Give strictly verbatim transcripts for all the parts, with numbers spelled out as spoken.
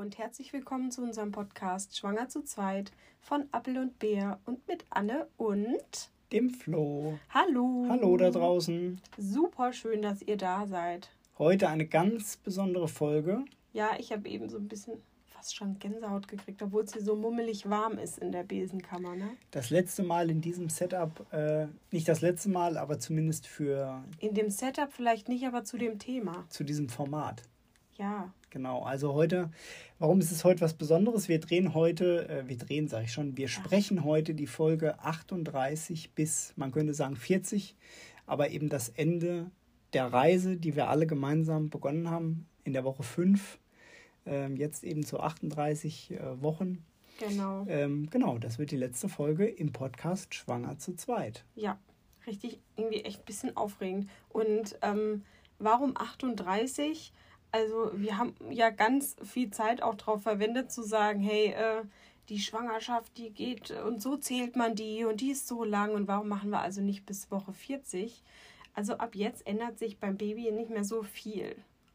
und herzlich willkommen zu unserem Podcast Schwanger zu zweit von Appel und Bär und mit Anne und dem Flo. Hallo. Hallo da draußen. Super schön, dass ihr da seid. Heute eine ganz besondere Folge. Ja, ich habe eben so ein bisschen fast schon Gänsehaut gekriegt, obwohl es hier so mummelig warm ist in der Besenkammer, ne? Das letzte Mal in diesem Setup, äh, nicht das letzte Mal, aber zumindest für... In dem Setup vielleicht nicht, aber zu dem Thema. Zu diesem Format. Ja. Genau, also heute, warum ist es heute was Besonderes? Wir drehen heute, äh, wir drehen, sage ich schon, wir sprechen heute die Folge achtunddreißig bis, man könnte sagen vierzig, aber eben das Ende der Reise, die wir alle gemeinsam begonnen haben in der Woche fünf, ähm, jetzt eben zu achtunddreißig äh, Wochen. Genau. Ähm, genau, das wird die letzte Folge im Podcast Schwanger zu zweit. Ja, richtig, irgendwie echt ein bisschen aufregend. Und ähm, warum achtunddreißig? Also wir haben ja ganz viel Zeit auch darauf verwendet zu sagen, hey, äh, die Schwangerschaft, die geht und so zählt man die und die ist so lang und warum machen wir also nicht bis Woche vierzig? Also ab jetzt ändert sich beim Baby nicht mehr so viel.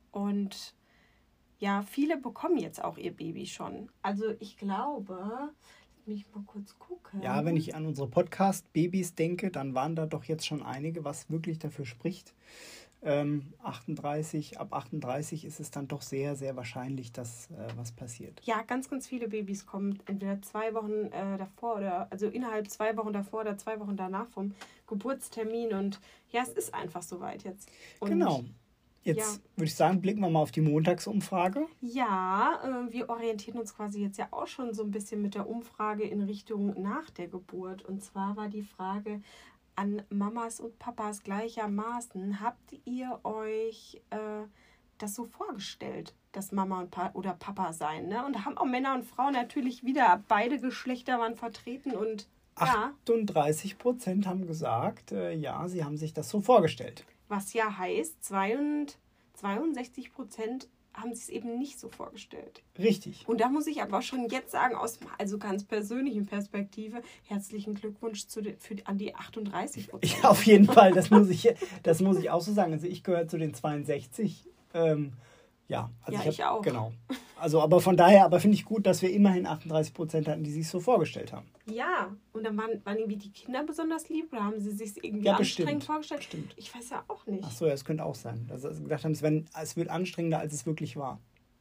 Und ja, viele bekommen jetzt auch ihr Baby schon. Also ich glaube, lass mich mal kurz gucken. Ja, wenn ich an unsere Podcast-Babys denke, dann waren da doch jetzt schon einige, was wirklich dafür spricht. Ähm, achtunddreißig, ab achtunddreißig ist es dann doch sehr, sehr wahrscheinlich, dass äh, was passiert. Ja, ganz, ganz viele Babys kommen entweder zwei Wochen äh, davor oder, also innerhalb zwei Wochen davor oder zwei Wochen danach vom Geburtstermin und ja, es ist einfach soweit jetzt. Und genau. Jetzt ja. würde ich sagen, blicken wir mal auf die Montagsumfrage. Ja, äh, wir orientieren uns quasi jetzt ja auch schon so ein bisschen mit der Umfrage in Richtung nach der Geburt. Und zwar war die Frage an Mamas und Papas gleichermaßen, habt ihr euch äh, das so vorgestellt, dass Mama und pa- oder Papa sein, ne? Und da haben auch Männer und Frauen natürlich wieder, beide Geschlechter waren vertreten und ja. achtunddreißig Prozent haben gesagt, äh, ja, sie haben sich das so vorgestellt. Was ja heißt, zweiundsechzig Prozent haben sich es eben nicht so vorgestellt. Richtig. Und da muss ich aber schon jetzt sagen, aus also ganz persönlichen Perspektive, herzlichen Glückwunsch zu de, für, an die achtunddreißig Prozent. Ja, auf jeden Fall, das muss ich, das muss ich auch so sagen. Also ich gehöre zu den zweiundsechzig. Ähm, ja, also ja, ich, hab, ich auch. Genau. Also aber von daher, aber finde ich gut, dass wir immerhin achtunddreißig Prozent hatten, die sich so vorgestellt haben. Ja, und dann waren, waren irgendwie die Kinder besonders lieb oder haben sie sich irgendwie ja, anstrengend bestimmt, vorgestellt? Bestimmt. Ich weiß ja auch nicht. Ach so, ja, das könnte auch sein. Dass sie gedacht haben, es, wenn, es wird anstrengender, als es wirklich war.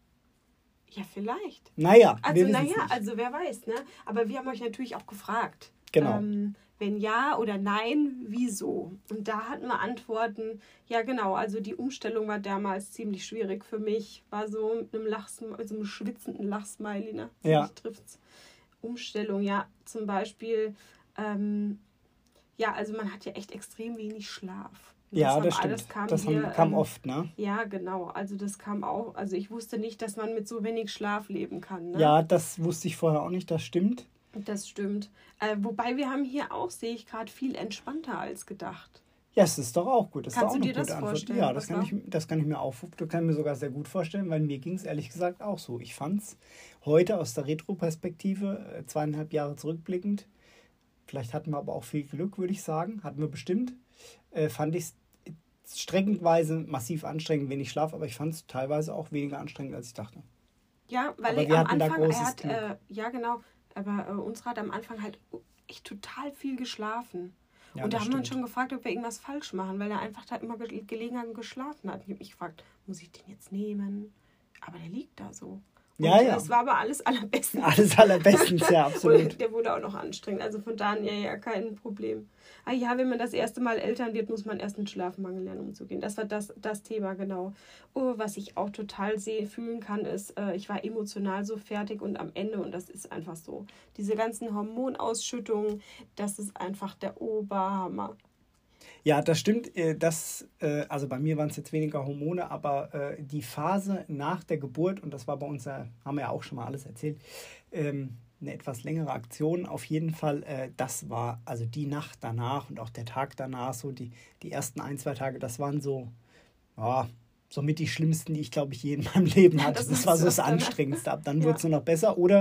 Ja, vielleicht. Naja, also, wir wissen naja, es nicht. Also wer weiß, ne? Aber wir haben euch natürlich auch gefragt. Genau. Ähm, wenn ja oder nein, wieso? Und da hatten wir Antworten. Ja, genau. Also die Umstellung war damals ziemlich schwierig für mich. War so mit einem Lachsmiley, also einem schwitzenden Lachsmiley, ne? Ja. Trifft's. Umstellung, ja. Zum Beispiel, ähm, ja, also man hat ja echt extrem wenig Schlaf. Und Ja, das, das haben, stimmt. das kam, das hier, haben, kam ähm, oft, ne? Ja, genau. Also das kam auch. Also ich wusste nicht, dass man mit so wenig Schlaf leben kann. Ne? Ja, das wusste ich vorher auch nicht, das stimmt. Das stimmt. Äh, wobei wir haben hier auch, sehe ich gerade, viel entspannter als gedacht. Ja, es ist doch auch gut. Das Kannst ist auch du eine dir gute das Antwort. vorstellen? Ja, das Was kann, war? ich, das kann ich mir auch das kann ich mir sogar sehr gut vorstellen, weil mir ging es ehrlich gesagt auch so. Ich fand es heute aus der Retro-Perspektive, äh, zweieinhalb Jahre zurückblickend, vielleicht hatten wir aber auch viel Glück, würde ich sagen, hatten wir bestimmt, äh, fand ich es streckenweise massiv anstrengend, wenig Schlaf, aber ich fand es teilweise auch weniger anstrengend, als ich dachte. Ja, weil Aber ich wir am hatten da Anfang, er großes hat, Glück. äh, ja genau, aber äh, unsere hat am Anfang halt echt total viel geschlafen. Ja, und da das haben wir uns stimmt. schon gefragt, ob wir irgendwas falsch machen, weil er einfach da immer ge- gelegen hat und geschlafen hat. Ich habe mich gefragt, muss ich den jetzt nehmen? Aber der liegt da so. Und Ja, ja. es war aber alles allerbestens. Alles allerbestens, ja, absolut. Und der wurde auch noch anstrengend. Also von daher ja kein Problem. Ah ja, wenn man das erste Mal Eltern wird, muss man erst mit Schlafmangel lernen, umzugehen. Das war das, das Thema, genau. Oh, was ich auch total sehe, fühlen kann, ist, äh, ich war emotional so fertig und am Ende, und das ist einfach so. Diese ganzen Hormonausschüttungen, das ist einfach der Oberhammer. Ja, das stimmt. äh, Das, äh, also bei mir waren es jetzt weniger Hormone, aber äh, die Phase nach der Geburt, und das war bei uns, ja, haben wir ja auch schon mal alles erzählt, ähm, eine etwas längere Aktion auf jeden Fall. Äh, das war also die Nacht danach und auch der Tag danach, so die, die ersten ein, zwei Tage, das waren so, ja, somit die schlimmsten, die ich, glaube ich, je in meinem Leben hatte. das Das, ist war so so das dann- Anstrengendste. Ab dann Ja. wurde es nur noch besser. Oder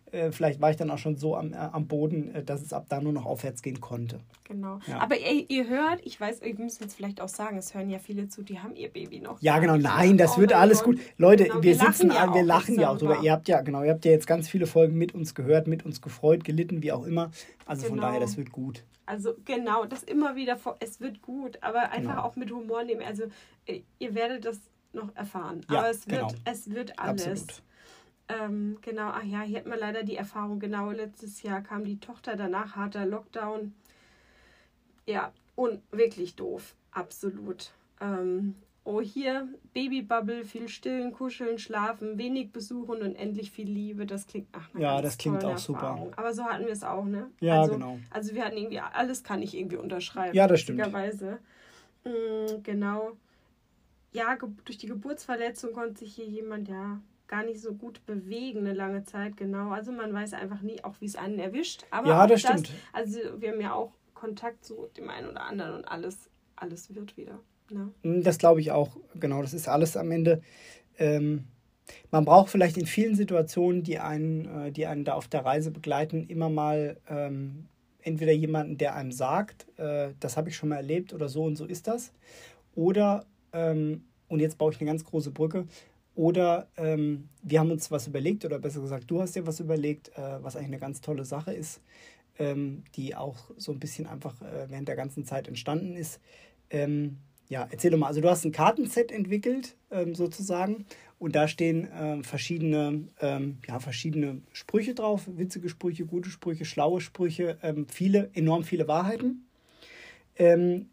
Äh, vielleicht war ich dann auch schon so am, äh, am Boden, äh, dass es ab da nur noch aufwärts gehen konnte. Genau. Ja. Aber ey, ihr hört, ich weiß, ihr müsst jetzt vielleicht auch sagen, es hören ja viele zu, die haben ihr Baby noch. Ja, genau, nicht. nein, das Oh wird mein alles Gott. gut. Leute, Genau, wir wir lachen sitzen, ja an- wir auch lachen jetzt ja auch drüber. darüber. Ihr habt ja, genau, ihr habt ja jetzt ganz viele Folgen mit uns gehört, mit uns gefreut, gelitten, wie auch immer. Also von Genau. daher, das wird gut. Also genau, das immer wieder vor, es wird gut, aber einfach Genau. auch mit Humor nehmen. Also äh, ihr werdet das noch erfahren. Ja, aber es wird, genau. es wird alles. Absolut. Ähm, genau, ach ja, hier hat man leider die Erfahrung, genau, letztes Jahr kam die Tochter, danach harter Lockdown. Ja, und wirklich doof, absolut. Ähm, oh, hier Babybubble, viel stillen, kuscheln, schlafen, wenig besuchen und endlich viel Liebe. Das klingt nach einer Ja, ganz das klingt tollen auch super. Erfahrung. Aber so hatten wir es auch, ne? Ja, also, genau. Also wir hatten irgendwie, alles kann ich irgendwie unterschreiben. Ja, das stimmt. witzigerweise. Mm, genau. Ja, ge- durch die Geburtsverletzung konnte sich hier jemand ja gar nicht so gut bewegen eine lange Zeit, genau. Also man weiß einfach nie, auch wie es einen erwischt. Aber Ja, auch das stimmt. Also wir haben ja auch Kontakt zu dem einen oder anderen und alles, alles wird wieder. Ne? Das glaube ich auch. Genau, das ist alles am Ende. Ähm, man braucht vielleicht in vielen Situationen, die einen, äh, die einen da auf der Reise begleiten, immer mal ähm, entweder jemanden, der einem sagt, äh, das habe ich schon mal erlebt oder so und so ist das. Oder, ähm, und jetzt baue ich eine ganz große Brücke, oder ähm, wir haben uns was überlegt, oder besser gesagt, du hast dir was überlegt, äh, was eigentlich eine ganz tolle Sache ist, ähm, die auch so ein bisschen einfach äh, während der ganzen Zeit entstanden ist. Ähm, ja, erzähl doch mal. Also du hast ein Kartenset entwickelt, ähm, sozusagen, und da stehen ähm, verschiedene, ähm, ja, verschiedene Sprüche drauf, witzige Sprüche, gute Sprüche, schlaue Sprüche, ähm, viele, enorm viele Wahrheiten. Ähm,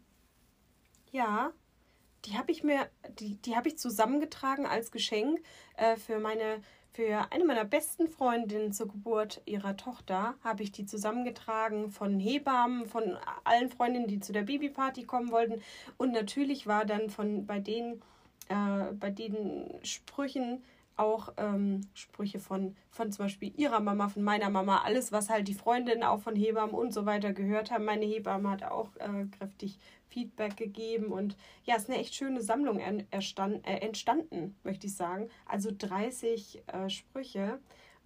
Ja, die habe ich mir, die, die habe ich zusammengetragen als Geschenk äh, für meine, für eine meiner besten Freundinnen zur Geburt ihrer Tochter, habe ich die zusammengetragen von Hebammen, von allen Freundinnen, die zu der Babyparty kommen wollten. Und natürlich war dann von bei den, äh, bei den Sprüchen auch ähm, Sprüche von, von zum Beispiel ihrer Mama, von meiner Mama, alles, was halt die Freundinnen auch von Hebammen und so weiter gehört haben. Meine Hebamme hat auch äh, kräftig Feedback gegeben und ja, es ist eine echt schöne Sammlung en- erstand, äh, entstanden, möchte ich sagen. Also dreißig äh, Sprüche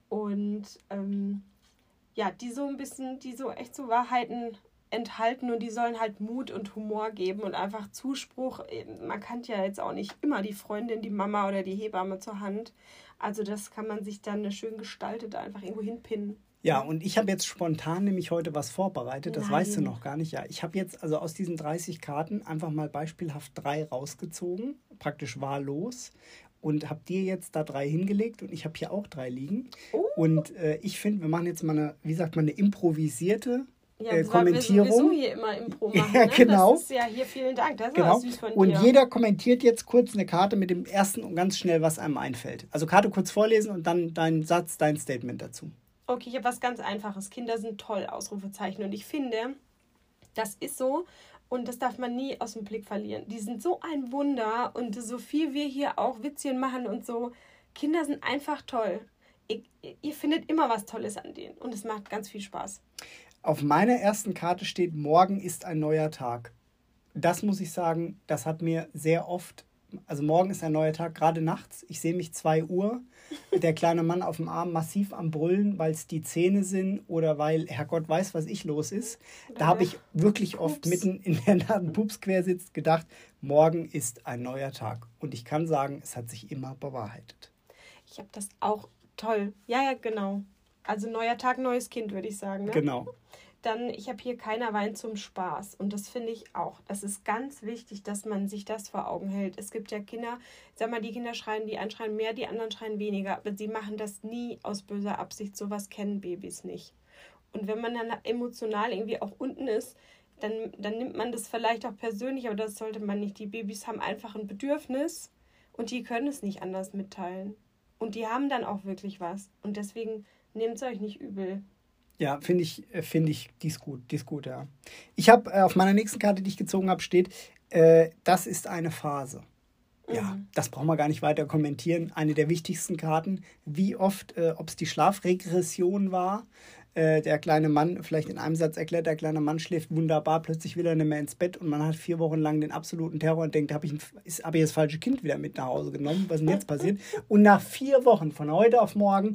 und ähm, ja, die so ein bisschen, die so echt so Wahrheiten enthalten und die sollen halt Mut und Humor geben und einfach Zuspruch. Man kann ja jetzt auch nicht immer die Freundin, die Mama oder die Hebamme zur Hand. Also das kann man sich dann schön gestaltet einfach irgendwo hinpinnen. ja, und ich habe jetzt spontan nämlich heute was vorbereitet, das Nein. weißt du noch gar nicht. Ja, ich habe jetzt also aus diesen dreißig Karten einfach mal beispielhaft drei rausgezogen, praktisch wahllos. Und habe dir jetzt da drei hingelegt und ich habe hier auch drei liegen. Oh. Und äh, ich finde, wir machen jetzt mal eine, wie sagt man, eine improvisierte Ja, äh, das war wir Kommentierung. sowieso hier immer Impro machen. Ja, Ne? genau. Das ist ja hier, vielen Dank. Das ist Genau. aber süß von Und dir. jeder kommentiert jetzt kurz eine Karte mit dem ersten und ganz schnell, was einem einfällt. Also Karte kurz vorlesen und dann dein Satz, dein Statement dazu. Okay, ich habe was ganz Einfaches. Kinder sind toll, Ausrufezeichen. Und ich finde, das ist so und das darf man nie aus dem Blick verlieren. Die sind so ein Wunder und so viel wir hier auch Witzchen machen und so. Kinder sind einfach toll. Ihr, ihr findet immer was Tolles an denen und es macht ganz viel Spaß. Auf meiner ersten Karte steht, morgen ist ein neuer Tag. Das muss ich sagen, das hat mir sehr oft, also morgen ist ein neuer Tag, gerade nachts. Ich sehe mich zwei Uhr, der kleine Mann auf dem Arm massiv am Brüllen, weil es die Zähne sind oder weil Herrgott weiß, was ich los ist. Da habe ich wirklich oft Pups. mitten in der Nacht Pups quersitzt gedacht, morgen ist ein neuer Tag. Und ich kann sagen, es hat sich immer bewahrheitet. Ich habe das auch toll. Ja, ja, genau. Also neuer Tag, neues Kind, würde ich sagen. Ne? Genau. Dann, ich habe hier keiner Wein zum Spaß. Und das finde ich auch. Das ist ganz wichtig, dass man sich das vor Augen hält. Es gibt ja Kinder, sag mal, die Kinder schreien, die einen schreien mehr, die anderen schreien weniger. Aber sie machen das nie aus böser Absicht. Sowas kennen Babys nicht. Und wenn man dann emotional irgendwie auch unten ist, dann, dann nimmt man das vielleicht auch persönlich, aber das sollte man nicht. Die Babys haben einfach ein Bedürfnis und die können es nicht anders mitteilen. Und die haben dann auch wirklich was. Und deswegen nehmt es euch nicht übel. Ja, finde ich, finde ich, die ist gut, die ist gut, ja. Ich habe äh, auf meiner nächsten Karte, die ich gezogen habe, steht, äh, das ist eine Phase. Ja, Mhm. das brauchen wir gar nicht weiter kommentieren. Eine der wichtigsten Karten. Wie oft, äh, ob es die Schlafregression war. Äh, der kleine Mann, vielleicht in einem Satz erklärt, der kleine Mann schläft wunderbar, plötzlich will er nicht mehr ins Bett und man hat vier Wochen lang den absoluten Terror und denkt, habe ich, ein- ist- hab ich das falsche Kind wieder mit nach Hause genommen? Was ist denn jetzt passiert? Und nach vier Wochen, von heute auf morgen,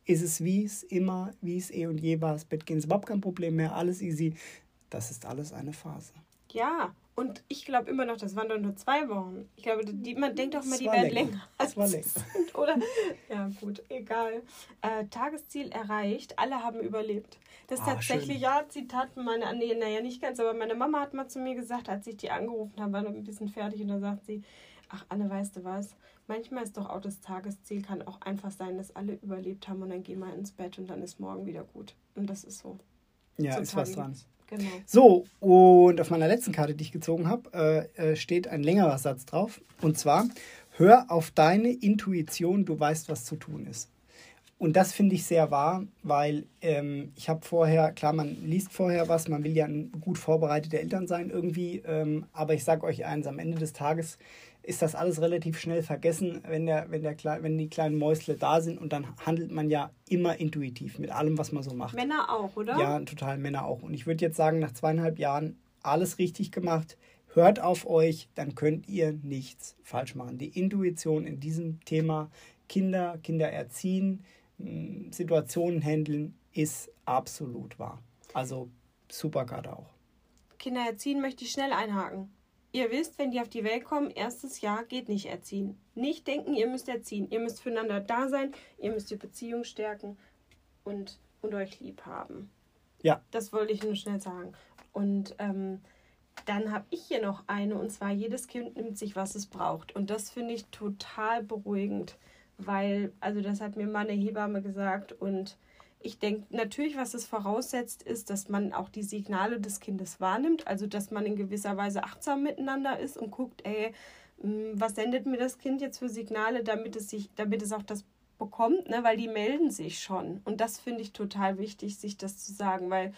ist es wie es immer, wie es eh und je war. Das Bett gehen ist überhaupt kein Problem mehr, alles easy. Das ist alles eine Phase. Ja, und ich glaube immer noch, das waren doch nur zwei Wochen. Ich glaube, die, man denkt doch mal, die war werden länger. länger. Das war als länger. sie sind, oder? Ja, gut, egal. Äh, Tagesziel erreicht, alle haben überlebt. Das ist Ah, tatsächlich, schön. ja, Zitat von meiner, nee, naja, nicht ganz, aber meine Mama hat mal zu mir gesagt, als ich die angerufen habe, war noch ein bisschen fertig und da sagt sie, ach Anne, weißt du was, manchmal ist doch auch das Tagesziel, kann auch einfach sein, dass alle überlebt haben und dann gehen wir ins Bett und dann ist morgen wieder gut. Und das ist so. Ja, Zum ist was Tage dran. gibt's. Genau. So, und auf meiner letzten Karte, die ich gezogen habe, äh, steht ein längerer Satz drauf. Und zwar, hör auf deine Intuition, du weißt, was zu tun ist. Und das finde ich sehr wahr, weil ähm, ich habe vorher, klar, man liest vorher was, man will ja ein gut vorbereitete Eltern sein irgendwie, ähm, aber ich sage euch eins, am Ende des Tages ist das alles relativ schnell vergessen, wenn, der, wenn, der, wenn die kleinen Mäusle da sind und dann handelt man ja immer intuitiv mit allem, was man so macht. Männer auch, oder? Ja, total, Männer auch. Und ich würde jetzt sagen, nach zweieinhalb Jahren alles richtig gemacht. Hört auf euch, dann könnt ihr nichts falsch machen. Die Intuition in diesem Thema Kinder, Kinder erziehen, Situationen handeln, ist absolut wahr. Also super Karte auch. Kinder erziehen möchte ich schnell einhaken. Ihr wisst, wenn die auf die Welt kommen, erstes Jahr geht nicht erziehen. Nicht denken, ihr müsst erziehen. Ihr müsst füreinander da sein, ihr müsst die Beziehung stärken und, und euch lieb haben. Ja. Das wollte ich nur schnell sagen. Und ähm, dann habe ich hier noch eine, und zwar jedes Kind nimmt sich, was es braucht. Und das finde ich total beruhigend, weil, also das hat mir mal eine Hebamme gesagt und ich denke, natürlich, was es voraussetzt, ist, dass man auch die Signale des Kindes wahrnimmt, also dass man in gewisser Weise achtsam miteinander ist und guckt, ey, was sendet mir das Kind jetzt für Signale, damit es sich, damit es auch das bekommt, ne? Weil die melden sich schon. Und das finde ich total wichtig, sich das zu sagen, weil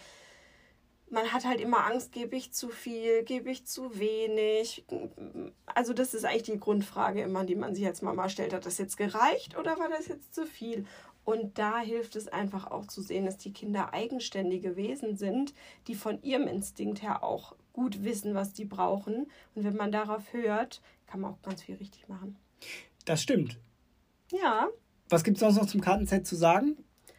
man hat halt immer Angst, gebe ich zu viel, gebe ich zu wenig. Also das ist eigentlich die Grundfrage immer, die man sich als Mama stellt. Hat das jetzt gereicht oder war das jetzt zu viel? Und da hilft es einfach auch zu sehen, dass die Kinder eigenständige Wesen sind, die von ihrem Instinkt her auch gut wissen, was die brauchen. Und wenn man darauf hört, kann man auch ganz viel richtig machen. Das stimmt. Ja. Was gibt es sonst noch zum Kartenset zu sagen?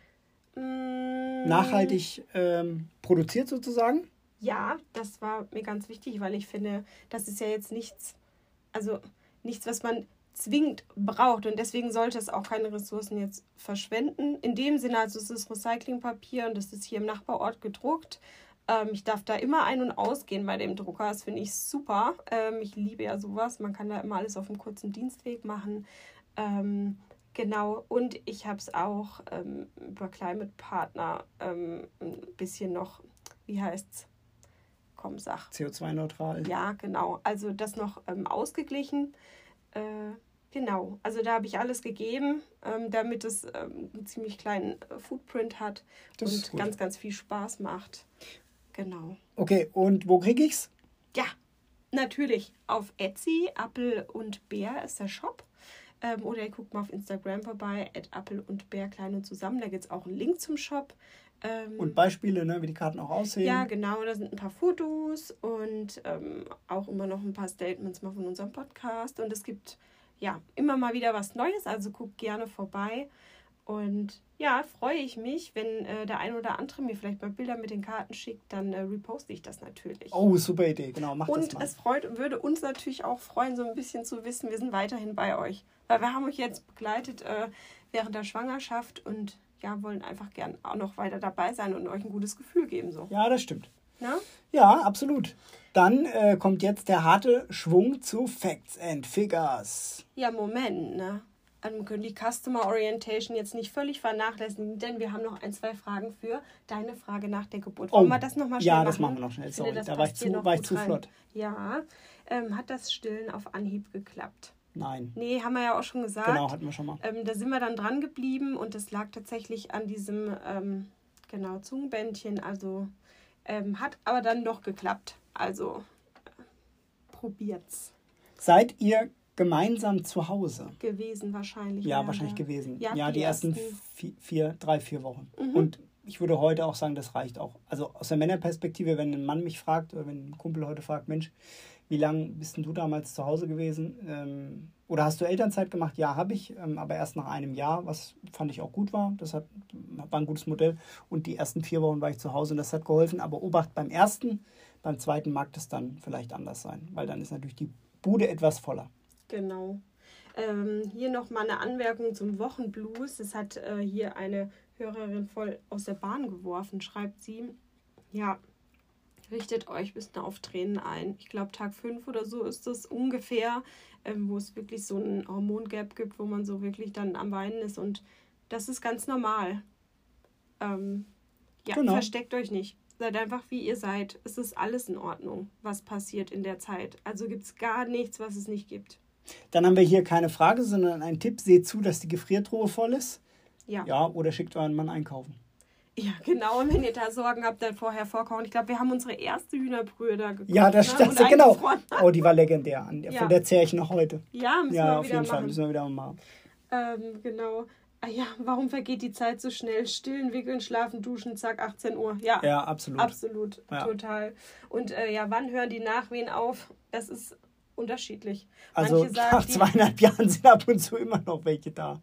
Mm. Nachhaltig ähm, produziert sozusagen? Ja, das war mir ganz wichtig, weil ich finde, das ist ja jetzt nichts, also nichts, was man zwingend braucht und deswegen sollte es auch keine Ressourcen jetzt verschwenden. In dem Sinne, also es ist Recyclingpapier und das ist hier im Nachbarort gedruckt. Ähm, ich darf da immer ein- und ausgehen bei dem Drucker, das finde ich super. Ähm, ich liebe ja sowas, man kann da immer alles auf einem kurzen Dienstweg machen. Ähm, genau, und ich habe es auch ähm, über Climate Partner ähm, ein bisschen noch, wie heißt's? Komm, sag. C O zwei neutral. Ja, genau, also das noch ähm, ausgeglichen. Äh, genau, also da habe ich alles gegeben, ähm, damit es ähm, einen ziemlich kleinen äh, Footprint hat Das ist und gut. ganz, ganz viel Spaß macht. Genau. Okay, und wo kriege ich's? Ja, natürlich auf Etsy, Appel und Bär ist der Shop. Ähm, oder ihr guckt mal auf Instagram vorbei, at Appel und Bär klein und zusammen. Da gibt es auch einen Link zum Shop. Ähm, Und Beispiele, ne, wie die Karten auch aussehen. Ja, genau, da sind ein paar Fotos und ähm, auch immer noch ein paar Statements mal von unserem Podcast. Und es gibt ja immer mal wieder was Neues, also guckt gerne vorbei. Und ja, freue ich mich, wenn äh, der ein oder andere mir vielleicht mal Bilder mit den Karten schickt, dann äh, reposte ich das natürlich. Oh, super Idee, genau, mach das Und mal. es freut, würde uns natürlich auch freuen, so ein bisschen zu wissen, wir sind weiterhin bei euch. Weil wir haben euch jetzt begleitet äh, während der Schwangerschaft und ja, wollen einfach gern auch noch weiter dabei sein und euch ein gutes Gefühl geben. So. Ja, das stimmt. Na? Ja, absolut. Dann äh, kommt jetzt der harte Schwung zu Facts and Figures. Ja, Moment, ne? Also wir können die Customer Orientation jetzt nicht völlig vernachlässigen, denn wir haben noch ein, zwei Fragen für deine Frage nach der Geburt. Wollen Oh, wir das nochmal schnell ja, machen? das machen wir noch schnell. Ich finde, Sorry, das da war ich passt hier zu, noch war ich gut zu rein. flott. Ja, ähm, hat das Stillen auf Anhieb geklappt? Nein. Nee, haben wir ja auch schon gesagt. Genau, hatten wir schon mal. Ähm, da sind wir dann dran geblieben und das lag tatsächlich an diesem, ähm, genau, Zungenbändchen. Also ähm, hat aber dann doch geklappt. Also äh, probiert's. Seid ihr gemeinsam zu Hause? Gewesen wahrscheinlich. Ja, während wahrscheinlich der- gewesen. Ja, Ja, die, die ersten ersten- vier, vier, drei, vier Wochen. Mhm. Und ich würde heute auch sagen, das reicht auch. Also aus der Männerperspektive, wenn ein Mann mich fragt oder wenn ein Kumpel heute fragt, Mensch, wie lange bist denn du damals zu Hause gewesen? Ähm, oder hast du Elternzeit gemacht? Ja, habe ich, ähm, aber erst nach einem Jahr, was fand ich auch gut war. Das hat, war ein gutes Modell. Und die ersten vier Wochen war ich zu Hause und das hat geholfen. Aber Obacht beim ersten, beim zweiten mag das dann vielleicht anders sein, weil dann ist natürlich die Bude etwas voller. Genau. Ähm, hier nochmal eine Anmerkung zum Wochenblues. Das hat äh, hier eine Hörerin voll aus der Bahn geworfen, schreibt sie. Ja, richtet euch ein bisschen auf Tränen ein. Ich glaube, Tag fünf oder so ist das ungefähr, ähm, wo es wirklich so ein Hormongap gibt, wo man so wirklich dann am Weinen ist. Und das ist ganz normal. Ähm, ja, genau. Versteckt euch nicht. Seid einfach, wie ihr seid. Es ist alles in Ordnung, was passiert in der Zeit. Also gibt es gar nichts, was es nicht gibt. Dann haben wir hier keine Frage, sondern einen Tipp. Seht zu, dass die Gefriertruhe voll ist. Ja. Ja, oder schickt euren Mann einkaufen. Ja, genau. Und wenn ihr da Sorgen habt, dann vorher vorkochen. Ich glaube, wir haben unsere erste Hühnerbrühe da gekocht. Ja, das stimmt. Ne? Genau. Oh, die war legendär. Von ja. der zehre ich noch heute. Ja, müssen ja, wir auf wieder jeden machen. Fall. Müssen wir wieder machen. Ähm, genau. Ah ja, warum vergeht die Zeit so schnell? Stillen, wickeln, schlafen, duschen, zack, achtzehn Uhr. Ja, ja absolut. Absolut, ja. total. Und äh, ja, wann hören die Nachwehen auf? Das ist unterschiedlich. Also Manche sagen, nach zweieinhalb Jahren sind ab und zu immer noch welche da.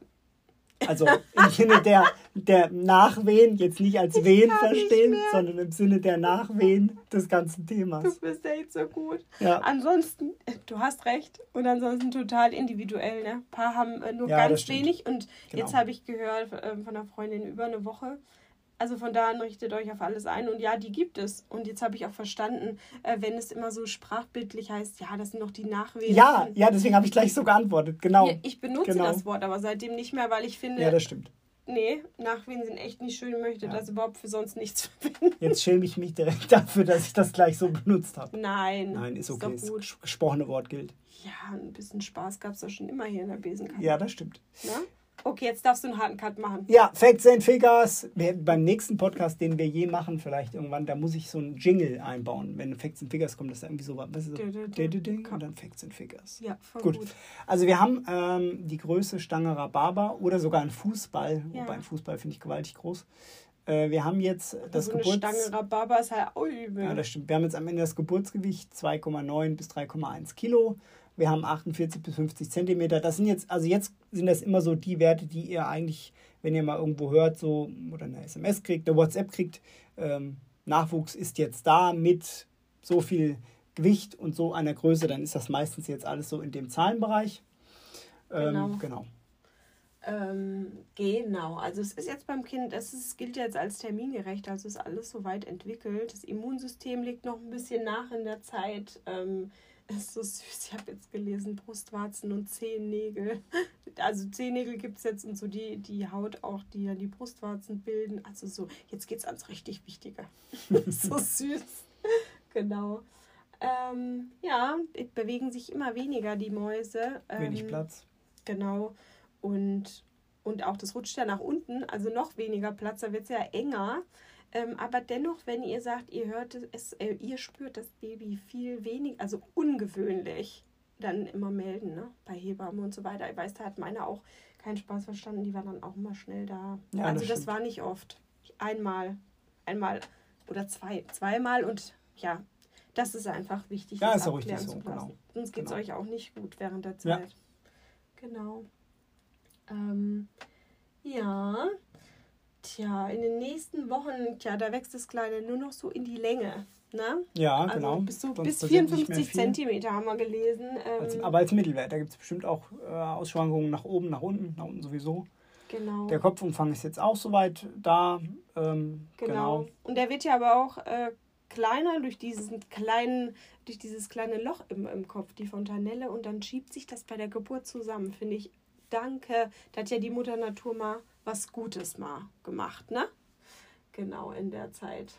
Also im Sinne der, der Nachwehen, jetzt nicht als Wehen verstehen, sondern im Sinne der Nachwehen des ganzen Themas. Du bist echt so gut. Ja. Ansonsten, du hast recht, und ansonsten total individuell. Ne? Ein paar haben äh, nur ja, ganz wenig und genau. Jetzt habe ich gehört äh, von einer Freundin über eine Woche. Also von da an richtet euch auf alles ein und ja, die gibt es. Und jetzt habe ich auch verstanden, äh, wenn es immer so sprachbildlich heißt, ja, das sind noch die Nachwehen. Ja, ja, deswegen habe ich gleich so geantwortet, genau. Ja, ich benutze genau. das Wort, aber seitdem nicht mehr, weil ich finde, ja, das stimmt. Nee, Nachwehen sind echt nicht schön, ich möchte ja. das überhaupt für sonst nichts verwenden. Jetzt schäme ich mich direkt dafür, dass ich das gleich so benutzt habe. Nein. Nein, ist okay, ist doch gut. Das gesprochene Wort gilt. Ja, ein bisschen Spaß gab es doch schon immer hier in der Besenkammer. Ja, das stimmt. Na? Okay, jetzt darfst du einen harten Cut machen. Ja, Facts and Figures. Beim nächsten Podcast, den wir je machen, vielleicht irgendwann, da muss ich so einen Jingle einbauen. Wenn Facts and Figures kommt, das ist irgendwie so, was ist so? Und dann Facts and Figures. Ja, voll gut. gut. Also wir haben ähm, die Größe Stange Rhabarber oder sogar einen Fußball. Ja. Wobei ein Fußball finde ich gewaltig groß. Äh, wir haben jetzt das so Geburts... eine Stange Rhabarber ist halt auch übel. Ja, das stimmt. Wir haben jetzt am Ende das Geburtsgewicht zwei Komma neun bis drei Komma eins Kilo. Wir haben achtundvierzig bis fünfzig Zentimeter. Das sind jetzt, also jetzt sind das immer so die Werte, die ihr eigentlich, wenn ihr mal irgendwo hört, so oder eine S M S kriegt, eine WhatsApp kriegt, ähm, Nachwuchs ist jetzt da mit so viel Gewicht und so einer Größe, dann ist das meistens jetzt alles so in dem Zahlenbereich. Ähm, genau. Genau. Ähm, genau. Also es ist jetzt beim Kind, es ist, gilt jetzt als termingerecht, also ist alles so weit entwickelt. Das Immunsystem liegt noch ein bisschen nach in der Zeit. Ähm, ist so süß. Ich habe jetzt gelesen, Brustwarzen und Zehennägel. Also Zehennägel gibt es jetzt und so die, die Haut auch, die dann die Brustwarzen bilden. Also so, jetzt geht es ans richtig Wichtige. So süß. Genau. Ähm, ja, bewegen sich immer weniger die Mäuse. Ähm, Wenig Platz. Genau. Und, und auch das rutscht ja nach unten, also noch weniger Platz, da wird es ja enger. Ähm, aber dennoch, wenn ihr sagt, ihr hört es, äh, ihr spürt das Baby viel weniger, also ungewöhnlich, dann immer melden, ne? Bei Hebammen und so weiter. Ich weiß, da hat meine auch keinen Spaß verstanden, die war dann auch immer schnell da. Ja, also das das stimmt. war nicht oft. Einmal, einmal oder zwei, zweimal und ja, das ist einfach wichtig, ja, das ist auch abklären richtig so, zu lassen. genau. Sonst geht es Genau. euch auch nicht gut während der Zeit. Ja. Genau. Ähm, ja, tja, in den nächsten Wochen, tja, da wächst das Kleine nur noch so in die Länge, ne? Ja, Also genau. bis, so, Sonst bis passiert nicht mehr vierundfünfzig viel. Zentimeter haben wir gelesen. Ähm, Als, aber als Mittelwert, da gibt es bestimmt auch äh, Ausschwankungen nach oben, nach unten, nach unten sowieso. genau. Der Kopfumfang ist jetzt auch soweit da. Ähm, Genau. Und der wird ja aber auch äh, kleiner durch diesen kleinen, durch dieses kleine Loch im, im Kopf, die Fontanelle, und dann schiebt sich das bei der Geburt zusammen, finde ich. Danke. Da hat ja die Mutter Natur mal was Gutes mal gemacht, ne? Genau, in der Zeit.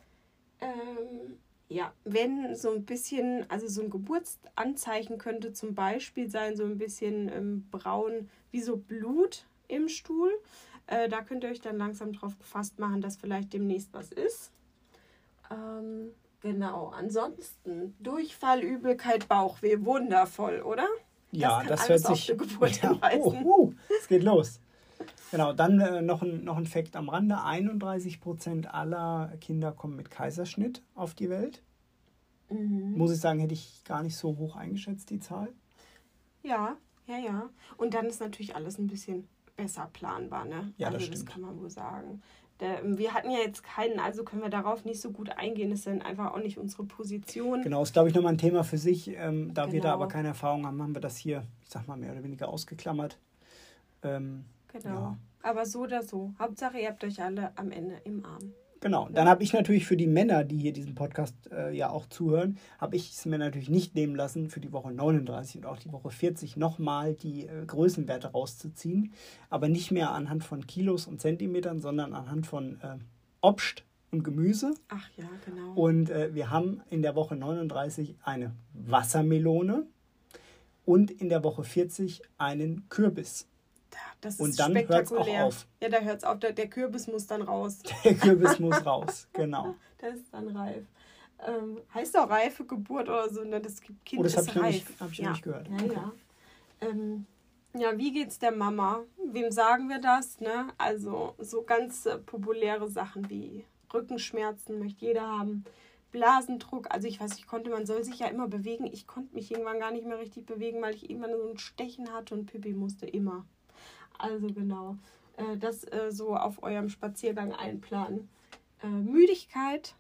Ähm, ja, wenn so ein bisschen, also so ein Geburtsanzeichen könnte zum Beispiel sein, so ein bisschen ähm, braun, wie so Blut im Stuhl. Äh, da könnt ihr euch dann langsam drauf gefasst machen, dass vielleicht demnächst was ist. Ähm, genau, ansonsten Durchfall, Übelkeit, Bauchweh, wundervoll, oder? Ja, kann das, alles hört auf sich. die Geburt Ja, hinweisen. oh, uh, es geht los. Genau, dann äh, noch, ein, noch ein Fakt am Rande. einunddreißig Prozent aller Kinder kommen mit Kaiserschnitt auf die Welt. Mhm. Muss ich sagen, hätte ich gar nicht so hoch eingeschätzt, die Zahl. Ja, ja, ja. Und dann ist natürlich alles ein bisschen besser planbar, ne? Ja, also das stimmt. Das kann man wohl sagen. Der, wir hatten ja jetzt keinen, also können wir darauf nicht so gut eingehen. Das ist dann einfach auch nicht unsere Position. Genau, ist glaube ich nochmal ein Thema für sich. Ähm, da Genau. wir da aber keine Erfahrung haben, haben wir das hier, ich sag mal, mehr oder weniger ausgeklammert. Ähm, genau. Ja. Aber so oder so. Hauptsache, ihr habt euch alle am Ende im Arm. Genau, dann habe ich natürlich für die Männer, die hier diesen Podcast äh, ja auch zuhören, habe ich es mir natürlich nicht nehmen lassen, für die Woche neununddreißig und auch die Woche vierzig nochmal die äh, Größenwerte rauszuziehen. Aber nicht mehr anhand von Kilos und Zentimetern, sondern anhand von äh, Obst und Gemüse. Ach ja, genau. Und äh, wir haben in der Woche neununddreißig eine Wassermelone und in der Woche vierzig einen Kürbis. Das ist und dann hört es auch auf. Ja, da hört es auf. Der, der Kürbis muss dann raus. Der Kürbis muss raus, genau. Der ist dann reif. Ähm, heißt auch reife Geburt oder so, ne? Das gibt Kind oh, das ist habe ich, noch reif. nicht, hab ich ja. noch nicht gehört. Ja, ja. Ähm, ja, wie geht's der Mama? Wem sagen wir das? Ne? Also so ganz äh, populäre Sachen wie Rückenschmerzen möchte jeder haben. Blasendruck, also ich weiß, ich konnte, man soll sich ja immer bewegen. Ich konnte mich irgendwann gar nicht mehr richtig bewegen, weil ich irgendwann so ein Stechen hatte und Pipi musste immer. Also genau, äh, das äh, so auf eurem Spaziergang einplanen. Äh, Müdigkeit,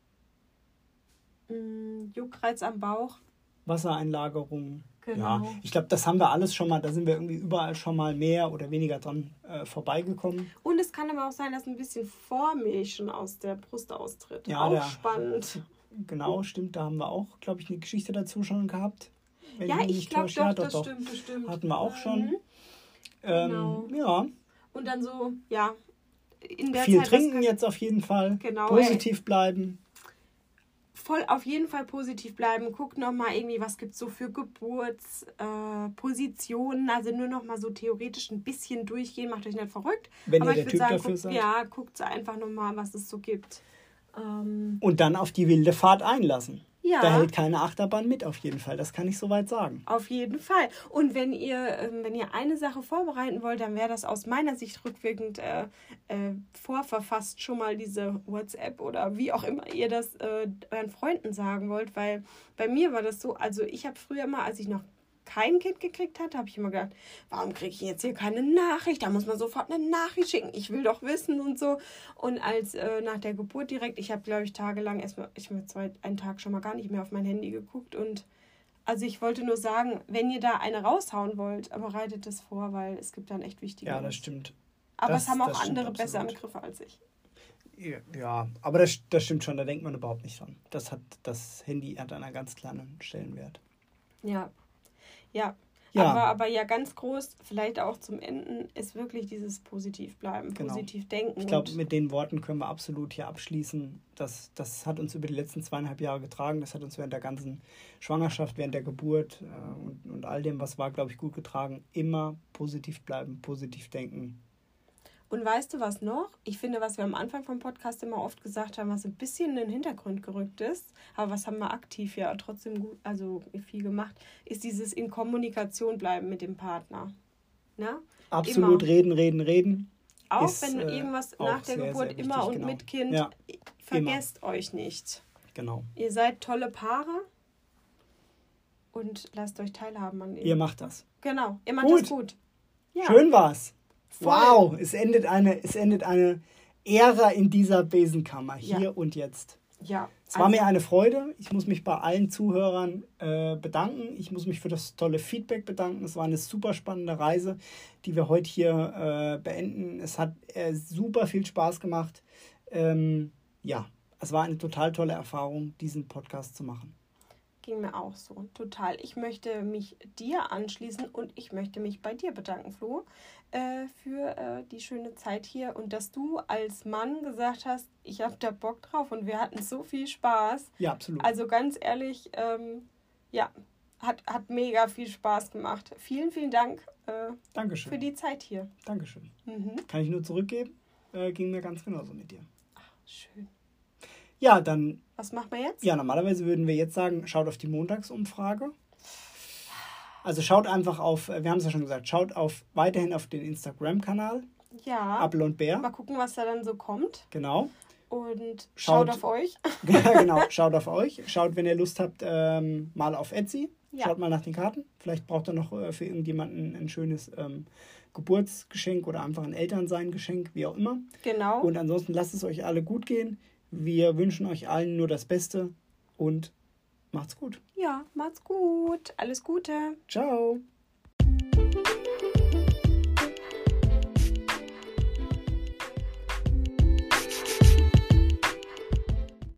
mh, Juckreiz am Bauch. Wassereinlagerung. Genau. Ja, ich glaube, das haben wir alles schon mal, da sind wir irgendwie überall schon mal mehr oder weniger dran äh, vorbeigekommen. Und es kann aber auch sein, dass ein bisschen Vormilch schon aus der Brust austritt. Ja, auch der, spannend. Genau, stimmt, da haben wir auch, glaube ich, eine Geschichte dazu schon gehabt. Wenn Ja, mich ich glaube täusche. doch, Ja, das doch, stimmt, das stimmt. Hatten wir auch schon. Mhm. Ähm, Genau. Ja. Und dann so, ja, in der Viel Zeit, trinken kann, jetzt auf jeden Fall. Genau, Positiv ey. bleiben. Voll auf jeden Fall positiv bleiben. Guckt nochmal irgendwie, was gibt es so für Geburtspositionen. Äh, also nur nochmal so theoretisch ein bisschen durchgehen. Macht euch nicht verrückt. Wenn Aber ihr der ich Typ sagen, dafür guckt, seid. Ja, guckt einfach nochmal, was es so gibt. Ähm, Und dann auf die wilde Fahrt einlassen. Ja. Da hält keine Achterbahn mit auf jeden Fall. Das kann ich soweit sagen. Auf jeden Fall. Und wenn ihr, ähm, wenn ihr eine Sache vorbereiten wollt, dann wäre das aus meiner Sicht rückwirkend äh, äh, vorverfasst schon mal diese WhatsApp oder wie auch immer ihr das äh, euren Freunden sagen wollt. Weil bei mir war das so, also ich habe früher immer, als ich noch kein Kind gekriegt hatte, habe ich immer gedacht, warum kriege ich jetzt hier keine Nachricht? Da muss man sofort eine Nachricht schicken. Ich will doch wissen und so. Und als äh, nach der Geburt direkt, ich habe, glaube ich, tagelang erstmal, ich habe zwei, einen Tag schon mal gar nicht mehr auf mein Handy geguckt. Und also ich wollte nur sagen, wenn ihr da eine raushauen wollt, bereitet das vor, weil es gibt dann echt wichtige. Ja, das stimmt. Aber das, es haben auch andere absolut. besser im Griff als ich. Ja, aber das, das stimmt schon, da denkt man überhaupt nicht dran. Das hat das Handy hat einen ganz kleinen Stellenwert. Ja. Ja. Ja. Aber, aber ja, ganz groß, vielleicht auch zum Enden, ist wirklich dieses positiv bleiben, Genau. positiv denken. Ich glaube, mit den Worten können wir absolut hier abschließen. Das, das hat uns über die letzten zweieinhalb Jahre getragen. Das hat uns während der ganzen Schwangerschaft, während der Geburt äh, und, und all dem, was war, glaube ich, gut getragen. Immer positiv bleiben, positiv denken. Und weißt du was noch? Ich finde, was wir am Anfang vom Podcast immer oft gesagt haben, was ein bisschen in den Hintergrund gerückt ist, aber was haben wir aktiv ja trotzdem gut, also viel gemacht, ist dieses in Kommunikation bleiben mit dem Partner. Ne? Absolut immer. reden, reden, reden. Auch ist, wenn äh, irgendwas auch nach der sehr, Geburt sehr immer wichtig, und genau. mit Kind, Ja, vergesst immer. euch nicht. Genau. Ihr seid tolle Paare und lasst euch teilhaben an dem. Ihr macht das. Genau, ihr macht gut. das gut. Ja. Schön war's. Voll. Wow, es endet eine, es endet eine Ära in dieser Besenkammer, hier Ja. und jetzt. Ja. Es war mir eine Freude. Ich muss mich bei allen Zuhörern äh, bedanken. Ich muss mich für das tolle Feedback bedanken. Es war eine super spannende Reise, die wir heute hier äh, beenden. Es hat äh, super viel Spaß gemacht. Ähm, ja, es war eine total tolle Erfahrung, diesen Podcast zu machen. Ging mir auch so, total. Ich möchte mich dir anschließen und ich möchte mich bei dir bedanken, Flo, äh, für äh, die schöne Zeit hier und dass du als Mann gesagt hast, ich habe da Bock drauf und wir hatten so viel Spaß. Ja, absolut. Also ganz ehrlich, ähm, ja, hat, hat mega viel Spaß gemacht. Vielen, vielen Dank äh, Dankeschön. für die Zeit hier. Dankeschön. Mhm. Kann ich nur zurückgeben. Äh, ging mir ganz genauso mit dir. Ach, schön. Ja, dann... Was machen wir jetzt? Ja, normalerweise würden wir jetzt sagen, schaut auf die Montagsumfrage. Also schaut einfach auf, wir haben es ja schon gesagt, schaut auf weiterhin auf den Instagram-Kanal. Ja. Apfel und Bär. Mal gucken, was da dann so kommt. Genau. Und Schaut- schaut, auf euch. Ja, genau. Schaut auf euch. Schaut, wenn ihr Lust habt, ähm, mal auf Etsy. Ja. Schaut mal nach den Karten. Vielleicht braucht ihr noch äh, für irgendjemanden ein schönes ähm, Geburtsgeschenk oder einfach ein Elternsein-Geschenk, wie auch immer. Genau. Und ansonsten lasst es euch alle gut gehen. Wir wünschen euch allen nur das Beste und macht's gut. Ja, macht's gut. Alles Gute. Ciao.